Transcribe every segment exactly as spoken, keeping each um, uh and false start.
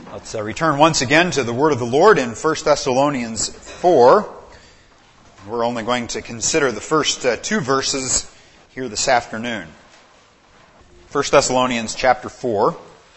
Let's uh, return once again to the Word of the Lord in First Thessalonians four. We're only going to consider the first uh, two verses here this afternoon. First Thessalonians chapter four.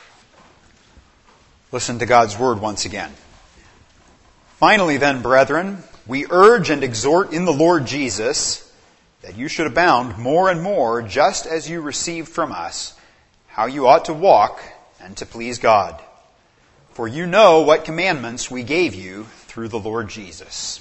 Listen to God's Word once again. Finally then, brethren, we urge and exhort in the Lord Jesus that you should abound more and more, just as you received from us, how you ought to walk and to please God. For you know what commandments we gave you through the Lord Jesus.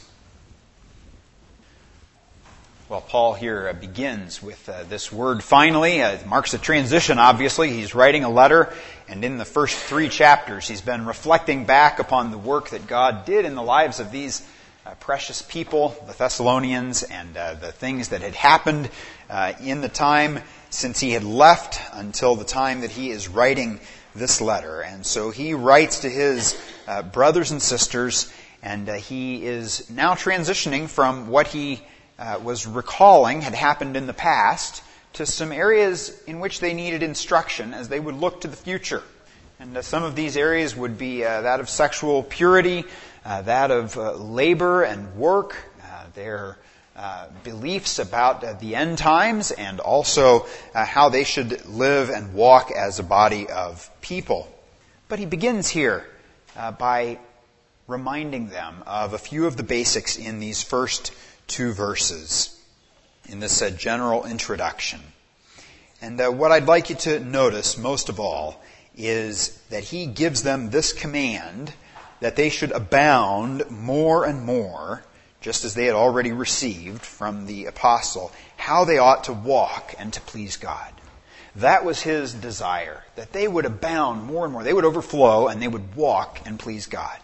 Well, Paul here begins with uh, this word finally. Uh, it marks a transition, obviously. He's writing a letter, and in the first three chapters, he's been reflecting back upon the work that God did in the lives of these uh, precious people, the Thessalonians, and uh, the things that had happened uh, in the time since he had left until the time that he is writing this letter. And so he writes to his uh, brothers and sisters, and uh, he is now transitioning from what he uh, was recalling had happened in the past to some areas in which they needed instruction as they would look to the future. And uh, some of these areas would be uh, that of sexual purity, uh, that of uh, labor and work, uh, their Uh, beliefs about uh, the end times, and also uh, how they should live and walk as a body of people. But he begins here uh, by reminding them of a few of the basics in these first two verses, in this uh, general introduction. And uh, what I'd like you to notice most of all is that he gives them this command that they should abound more and more, just as they had already received from the apostle, how they ought to walk and to please God. That was his desire, that they would abound more and more. They would overflow and they would walk and please God.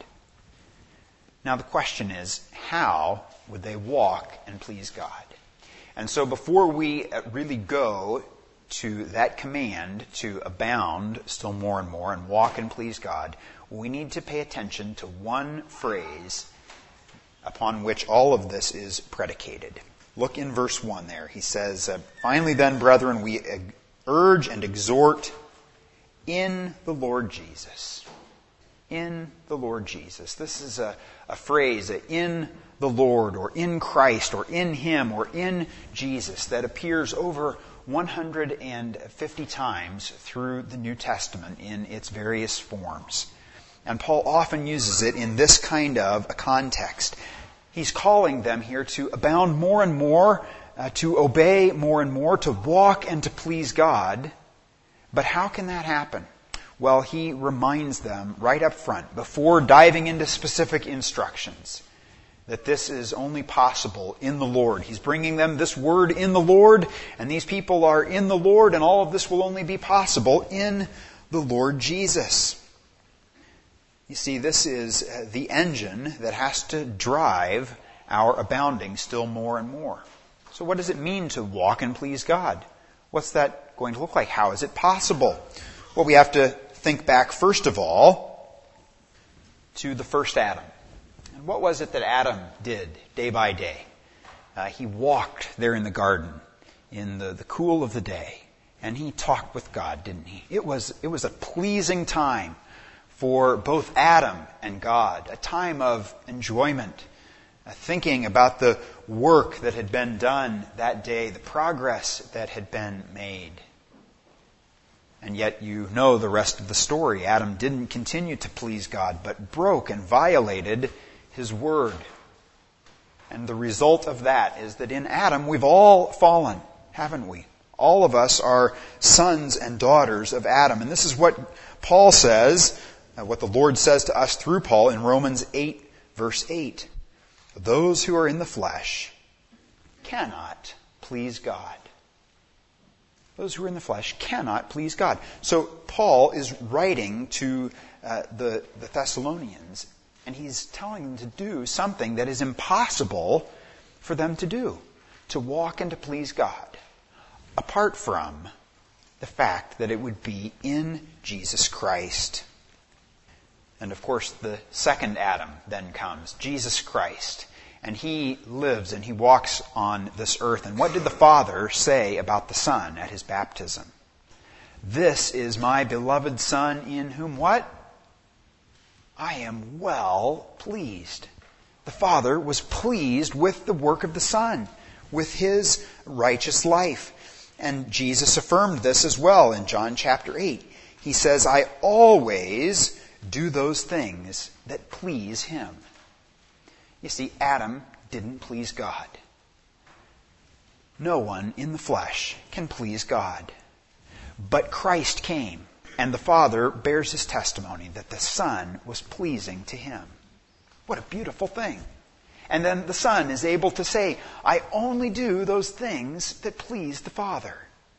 Now the question is, how would they walk and please God? And so before we really go to that command to abound still more and more and walk and please God, we need to pay attention to one phrase upon which all of this is predicated. Look in verse one there. He says, uh, Finally then, brethren, we urge and exhort in the Lord Jesus. In the Lord Jesus. This is a, a phrase, a, in the Lord, or in Christ, or in Him, or in Jesus, that appears over one hundred fifty times through the New Testament in its various forms. And Paul often uses it in this kind of a context. He's calling them here to abound more and more, uh, to obey more and more, to walk and to please God. But how can that happen? Well, he reminds them right up front, before diving into specific instructions, that this is only possible in the Lord. He's bringing them this word in the Lord, and these people are in the Lord, and all of this will only be possible in the Lord Jesus. You see, this is the engine that has to drive our abounding still more and more. So what does it mean to walk and please God? What's that going to look like? How is it possible? Well, we have to think back, first of all, to the first Adam. And what was it that Adam did day by day? Uh, he walked there in the garden in the, the cool of the day, and he talked with God, didn't he? It was, it was a pleasing time for both Adam and God, a time of enjoyment, thinking about the work that had been done that day, the progress that had been made. And yet you know the rest of the story. Adam didn't continue to please God, but broke and violated His word. And the result of that is that in Adam we've all fallen, haven't we? All of us are sons and daughters of Adam. And this is what Paul says, what the Lord says to us through Paul in Romans eight, verse eight. Those who are in the flesh cannot please God. Those who are in the flesh cannot please God. So Paul is writing to uh, the, the Thessalonians, and he's telling them to do something that is impossible for them to do, to walk and to please God, apart from the fact that it would be in Jesus Christ. And of course, the second Adam then comes, Jesus Christ. And He lives and He walks on this earth. And what did the Father say about the Son at His baptism? This is my beloved Son in whom what? I am well pleased. The Father was pleased with the work of the Son, with his righteous life. And Jesus affirmed this as well in John chapter eight. He says, I always do those things that please him. You see, Adam didn't please God. No one in the flesh can please God. But Christ came, and the Father bears his testimony that the Son was pleasing to him. What a beautiful thing. And then the Son is able to say, I only do those things that please the Father.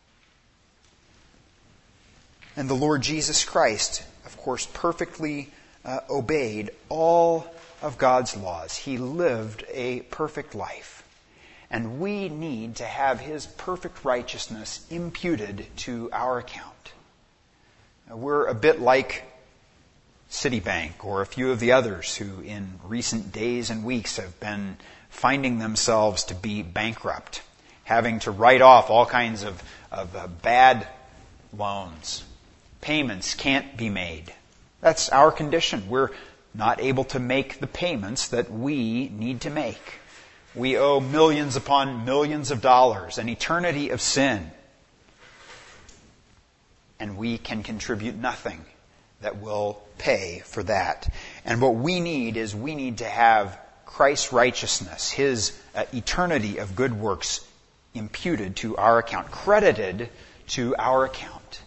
And the Lord Jesus Christ, of course, perfectly uh, obeyed all of God's laws. He lived a perfect life. And we need to have his perfect righteousness imputed to our account. We're a bit like Citibank or a few of the others who in recent days and weeks have been finding themselves to be bankrupt, having to write off all kinds of, of uh, bad loans. Payments can't be made. That's our condition. We're not able to make the payments that we need to make. We owe millions upon millions of dollars, an eternity of sin. And we can contribute nothing that will pay for that. And what we need is we need to have Christ's righteousness, his uh, eternity of good works imputed to our account, credited to our account.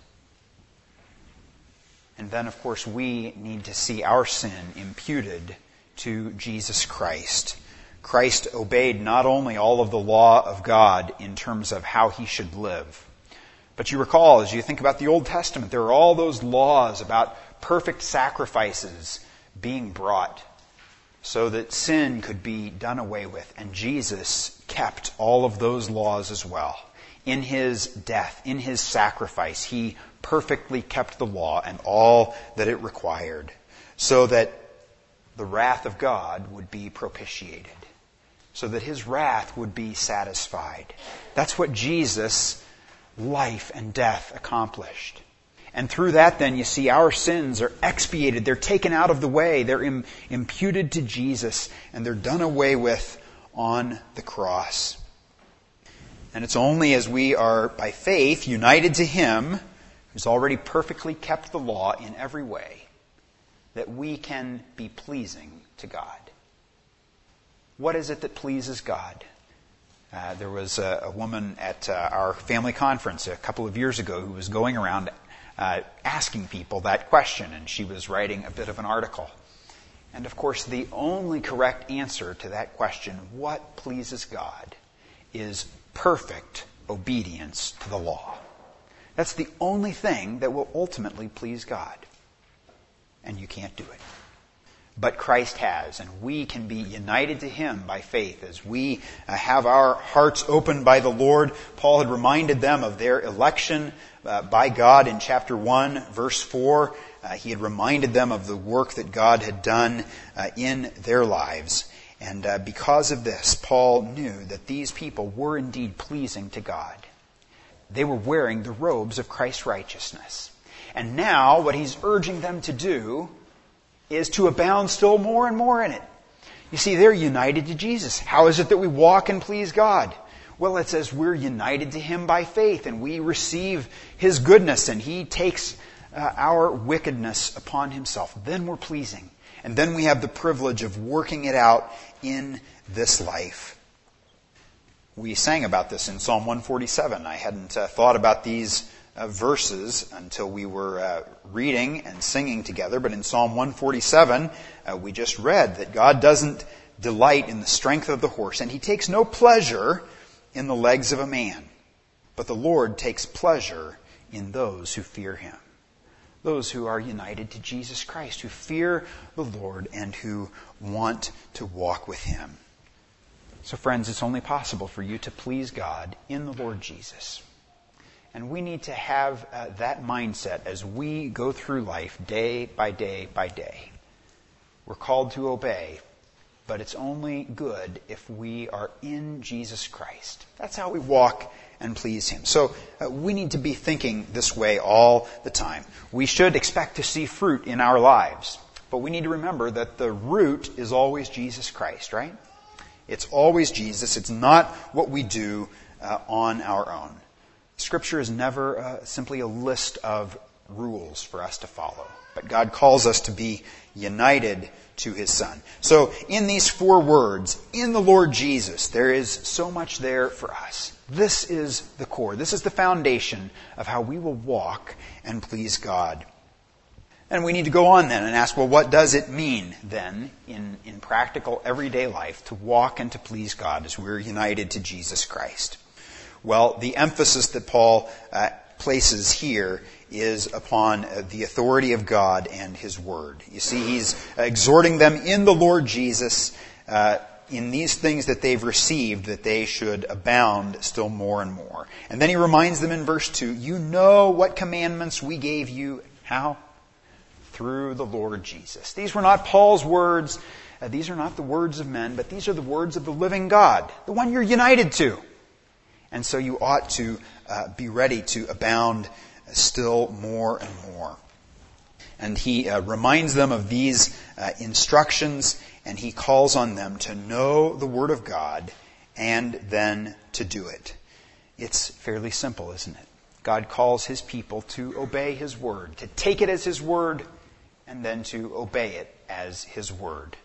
And then, of course, we need to see our sin imputed to Jesus Christ. Christ obeyed not only all of the law of God in terms of how he should live, but you recall, as you think about the Old Testament, there are all those laws about perfect sacrifices being brought so that sin could be done away with. And Jesus kept all of those laws as well. In his death, in his sacrifice, he perfectly kept the law and all that it required so that the wrath of God would be propitiated, so that his wrath would be satisfied. That's what Jesus' life and death accomplished. And through that, then, you see our sins are expiated. They're taken out of the way. They're im- imputed to Jesus, and they're done away with on the cross. And it's only as we are, by faith, united to him, who's already perfectly kept the law in every way, that we can be pleasing to God. What is it that pleases God? Uh, there was a, a woman at uh, our family conference a couple of years ago who was going around uh, asking people that question, and she was writing a bit of an article. And of course, the only correct answer to that question, what pleases God, is perfect obedience to the law. That's the only thing that will ultimately please God. And you can't do it. But Christ has, and we can be united to him by faith as we uh, have our hearts opened by the Lord. Paul had reminded them of their election uh, by God in chapter one, verse four. Uh, he had reminded them of the work that God had done uh, in their lives. And uh, because of this, Paul knew that these people were indeed pleasing to God. They were wearing the robes of Christ's righteousness. And now what he's urging them to do is to abound still more and more in it. You see, they're united to Jesus. How is it that we walk and please God? Well, it says we're united to him by faith, and we receive his goodness, and he takes uh, our wickedness upon himself. Then we're pleasing. And then we have the privilege of working it out in this life. We sang about this in Psalm one forty-seven. I hadn't uh, thought about these uh, verses until we were uh, reading and singing together. But in Psalm one forty-seven, uh, we just read that God doesn't delight in the strength of the horse, and he takes no pleasure in the legs of a man. But the Lord takes pleasure in those who fear him. Those who are united to Jesus Christ, who fear the Lord and who want to walk with him. So friends, it's only possible for you to please God in the Lord Jesus. And we need to have uh, that mindset as we go through life day by day by day. We're called to obey, but it's only good if we are in Jesus Christ. That's how we walk and please him. So uh, we need to be thinking this way all the time. We should expect to see fruit in our lives. but we need to remember that the root is always Jesus Christ, right? It's always Jesus. It's not what we do uh, on our own. Scripture is never uh, simply a list of rules for us to follow, but God calls us to be united to His Son. So in these four words, in the Lord Jesus, there is so much there for us. This is the core. This is the foundation of how we will walk and please God. And we need to go on then and ask, well, what does it mean then in, in practical everyday life to walk and to please God as we're united to Jesus Christ? Well, the emphasis that Paul uh, places here is upon uh, the authority of God and His Word. You see, he's exhorting them in the Lord Jesus, uh, in these things that they've received, that they should abound still more and more. And then he reminds them in verse two, you know what commandments we gave you. How? Through the Lord Jesus. These were not Paul's words. Uh, these are not the words of men, but these are the words of the living God, the one you're united to. And so you ought to uh, be ready to abound still more and more. And he uh, reminds them of these uh, instructions, and he calls on them to know the Word of God and then to do it. It's fairly simple, isn't it? God calls His people to obey His Word, to take it as His Word, and then to obey it as His Word.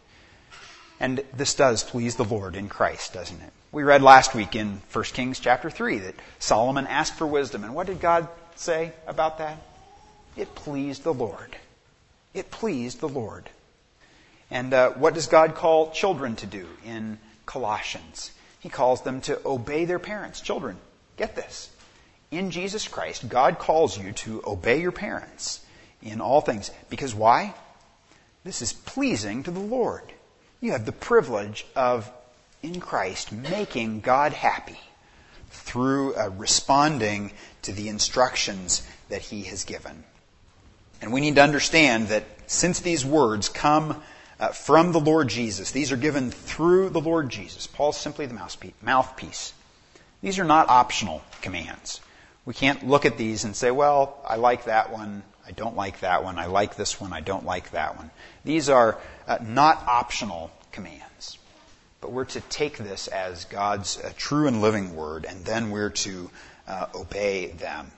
And this does please the Lord in Christ, doesn't it? We read last week in First Kings chapter three that Solomon asked for wisdom. And what did God say about that? It pleased the Lord. It pleased the Lord. And uh, what does God call children to do in Colossians? He calls them to obey their parents. Children, get this. In Jesus Christ, God calls you to obey your parents in all things. Because why? This is pleasing to the Lord. You have the privilege of, in Christ, making God happy through uh, responding to the instructions that He has given. And we need to understand that since these words come uh, from the Lord Jesus, these are given through the Lord Jesus. Paul's simply the mouthpiece. These are not optional commands. We can't look at these and say, well, I like that one, I don't like that one, I like this one, I don't like that one. These are uh, not optional commands. But we're to take this as God's uh, true and living Word, and then we're to uh, obey them.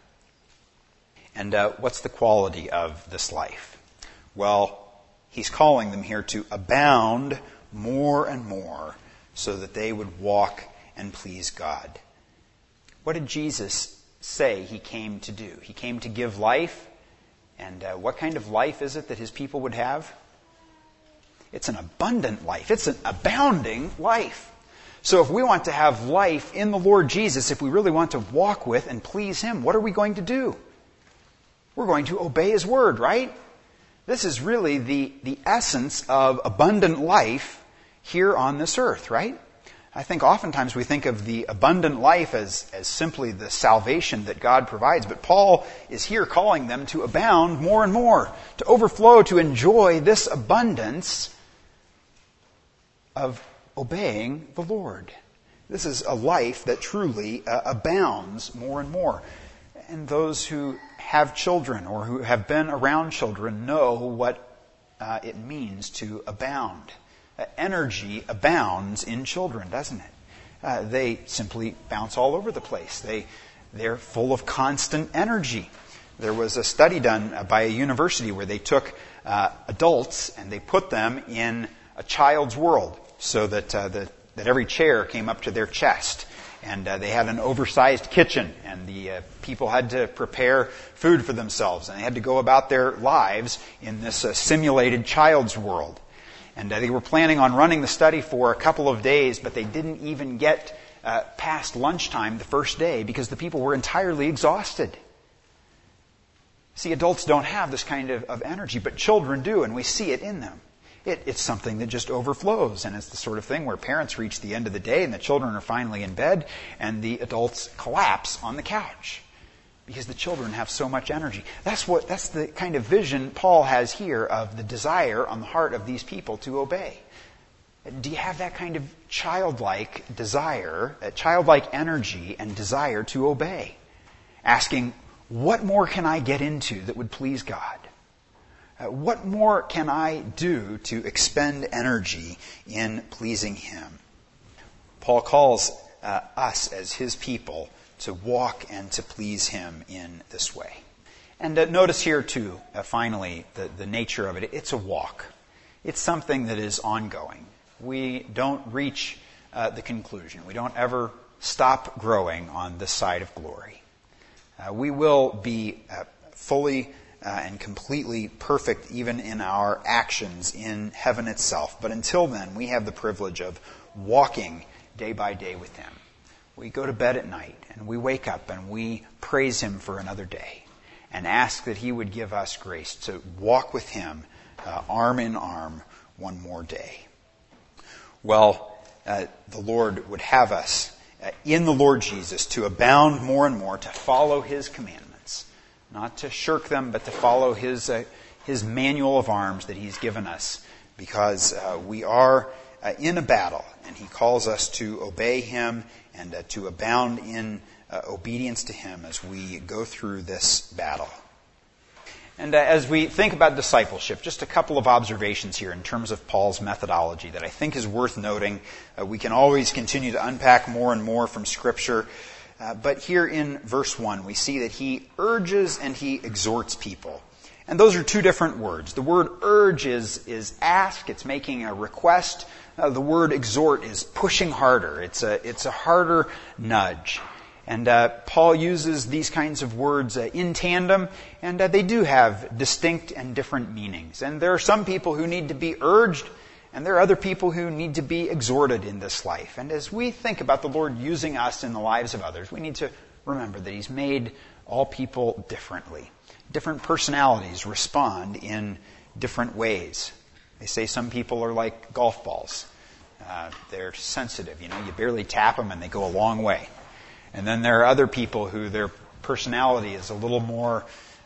And uh, what's the quality of this life? Well, he's calling them here to abound more and more so that they would walk and please God. What did Jesus say He came to do? He came to give life. And uh, what kind of life is it that His people would have? It's an abundant life. It's an abounding life. So if we want to have life in the Lord Jesus, if we really want to walk with and please Him, what are we going to do? We're going to obey His Word, right? This is really the, the essence of abundant life here on this earth, right? I think oftentimes we think of the abundant life as, as simply the salvation that God provides, but Paul is here calling them to abound more and more, to overflow, to enjoy this abundance of obeying the Lord. This is a life that truly uh, abounds more and more. And those who have children or who have been around children know what uh, it means to abound. Uh, energy abounds in children, doesn't it? Uh, they simply bounce all over the place. They, they're full of constant energy. There was a study done by a university where they took uh, adults and they put them in a child's world so that uh, the, that every chair came up to their chest. And uh, they had an oversized kitchen, and the uh, people had to prepare food for themselves, and they had to go about their lives in this uh, simulated child's world. And uh, they were planning on running the study for a couple of days, but they didn't even get uh, past lunchtime the first day because the people were entirely exhausted. See, adults don't have this kind of, of energy, but children do, and we see it in them. It, it's something that just overflows, and it's the sort of thing where parents reach the end of the day and the children are finally in bed and the adults collapse on the couch because the children have so much energy. That's what that's the kind of vision Paul has here of the desire on the heart of these people to obey. Do you have that kind of childlike desire, that childlike energy and desire to obey? Asking, what more can I get into that would please God? Uh, what more can I do to expend energy in pleasing Him? Paul calls uh, us as His people to walk and to please Him in this way. And uh, notice here too, uh, finally, the, the nature of it. It's a walk. It's something that is ongoing. We don't reach uh, the conclusion. We don't ever stop growing on this side of glory. Uh, we will be uh, fully uh, and completely perfect even in our actions in heaven itself. But until then, we have the privilege of walking day by day with Him. We go to bed at night and we wake up and we praise Him for another day and ask that He would give us grace to walk with Him uh, arm in arm one more day. Well, uh, the Lord would have us uh, in the Lord Jesus to abound more and more, to follow His commandments, not to shirk them, but to follow His uh, His manual of arms that He's given us, because uh, we are uh, in a battle, and He calls us to obey Him and uh, to abound in uh, obedience to Him as we go through this battle. And uh, as we think about discipleship, just a couple of observations here in terms of Paul's methodology that I think is worth noting. Uh, we can always continue to unpack more and more from Scripture. Uh, but here in verse one, we see that he urges and he exhorts people. And those are two different words. The word urge is, is ask, it's making a request. Uh, the word exhort is pushing harder. It's a, it's a harder nudge. And uh, Paul uses these kinds of words uh, in tandem, and uh, they do have distinct and different meanings. And there are some people who need to be urged, and there are other people who need to be exhorted in this life. And as we think about the Lord using us in the lives of others, we need to remember that He's made all people differently. Different personalities respond in different ways. They say some people are like golf balls. Uh, they're sensitive. You know, you barely tap them and they go a long way. And then there are other people who their personality is a little more,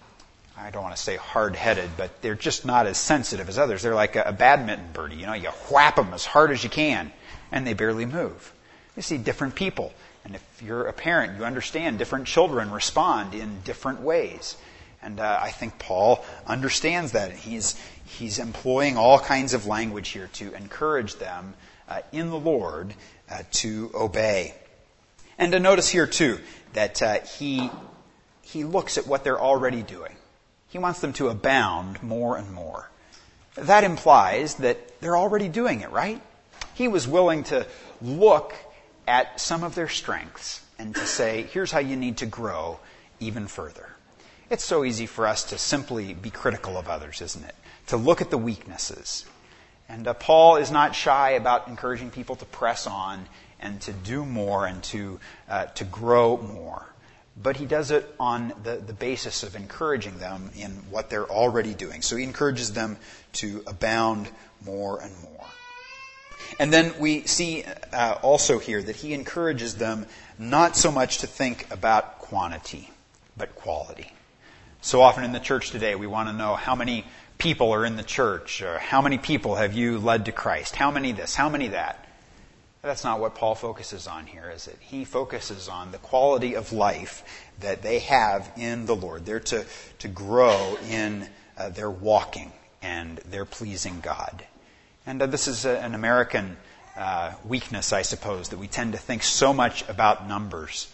I don't want to say hard-headed, but they're just not as sensitive as others. They're like a, a badminton birdie. You know, you whap them as hard as you can, and they barely move. You see different people. And if you're a parent, you understand different children respond in different ways. And uh, I think Paul understands that. He's, he's employing all kinds of language here to encourage them uh, in the Lord uh, to obey. And to notice here, too, that uh, he he looks at what they're already doing. He wants them to abound more and more. That implies that they're already doing it, right? He was willing to look at some of their strengths and to say, here's how you need to grow even further. It's so easy for us to simply be critical of others, isn't it? To look at the weaknesses. And uh, Paul is not shy about encouraging people to press on and to do more and to uh, to grow more. But he does it on the, the basis of encouraging them in what they're already doing. So he encourages them to abound more and more. And then we see uh, also here that he encourages them not so much to think about quantity, but quality. So often in the church today, we want to know how many people are in the church, or how many people have you led to Christ, how many this, how many that. That's not what Paul focuses on here, is it? He focuses on the quality of life that they have in the Lord. They're to, to grow in uh, their walking and their pleasing God. And uh, this is a, an American uh, weakness, I suppose, that we tend to think so much about numbers.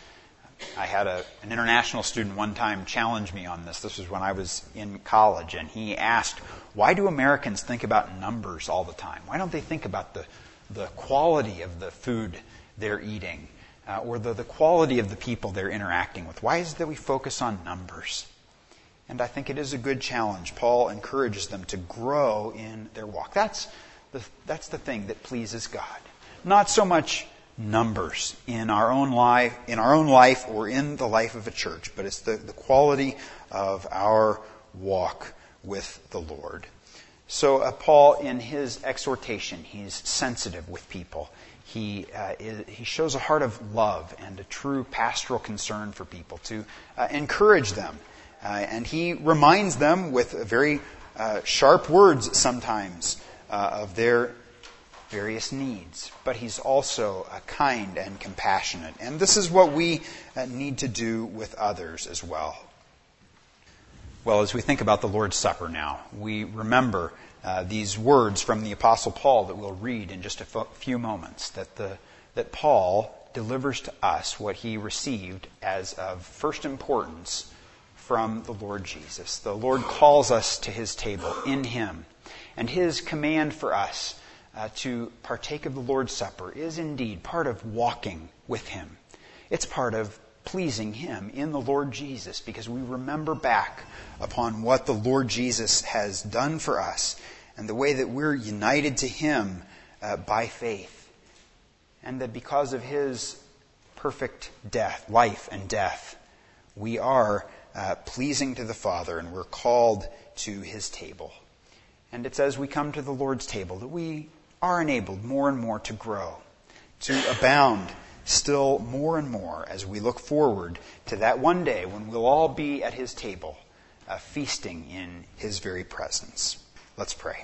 I had a, an international student one time challenge me on this. This was when I was in college, and he asked, why do Americans think about numbers all the time? Why don't they think about the the quality of the food they're eating, uh, or the, the quality of the people they're interacting with? Why is it that we focus on numbers? And I think it is a good challenge. Paul encourages them to grow in their walk. That's the, that's the thing that pleases God. Not so much numbers in our own life, in our own life or in the life of a church, but it's the, the quality of our walk with the Lord. So uh, Paul, in his exhortation, he's sensitive with people. He uh, is, he shows a heart of love and a true pastoral concern for people to uh, encourage them. Uh, and he reminds them with very uh, sharp words sometimes uh, of their various needs. But he's also uh, kind and compassionate. And this is what we uh, need to do with others as well. Well, as we think about the Lord's Supper now, we remember uh, these words from the Apostle Paul that we'll read in just a f- few moments, that the that Paul delivers to us what he received as of first importance from the Lord Jesus. The Lord calls us to his table in him, and his command for us uh, to partake of the Lord's Supper is indeed part of walking with him. It's part of pleasing him in the Lord Jesus, because we remember back upon what the Lord Jesus has done for us and the way that we're united to him uh, by faith, and that because of his perfect death, life and death, we are uh, pleasing to the Father, and we're called to his table. And it's as we come to the Lord's table that we are enabled more and more to grow, to abound still more and more as we look forward to that one day when we'll all be at his table, uh, feasting in his very presence. Let's pray.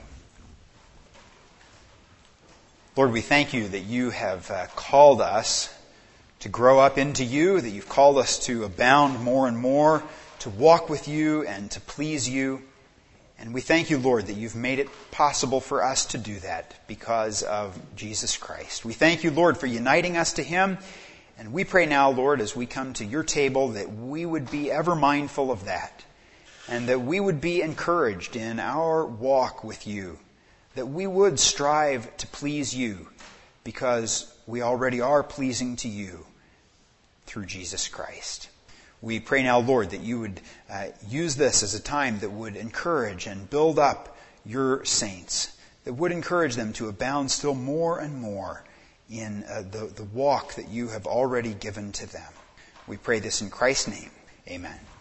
Lord, we thank you that you have uh, called us to grow up into you, that you've called us to abound more and more, to walk with you and to please you. And we thank you, Lord, that you've made it possible for us to do that because of Jesus Christ. We thank you, Lord, for uniting us to him. And we pray now, Lord, as we come to your table, that we would be ever mindful of that, and that we would be encouraged in our walk with you, that we would strive to please you, because we already are pleasing to you through Jesus Christ. We pray now, Lord, that you would uh, use this as a time that would encourage and build up your saints, that would encourage them to abound still more and more in uh, the, the walk that you have already given to them. We pray this in Christ's name. Amen.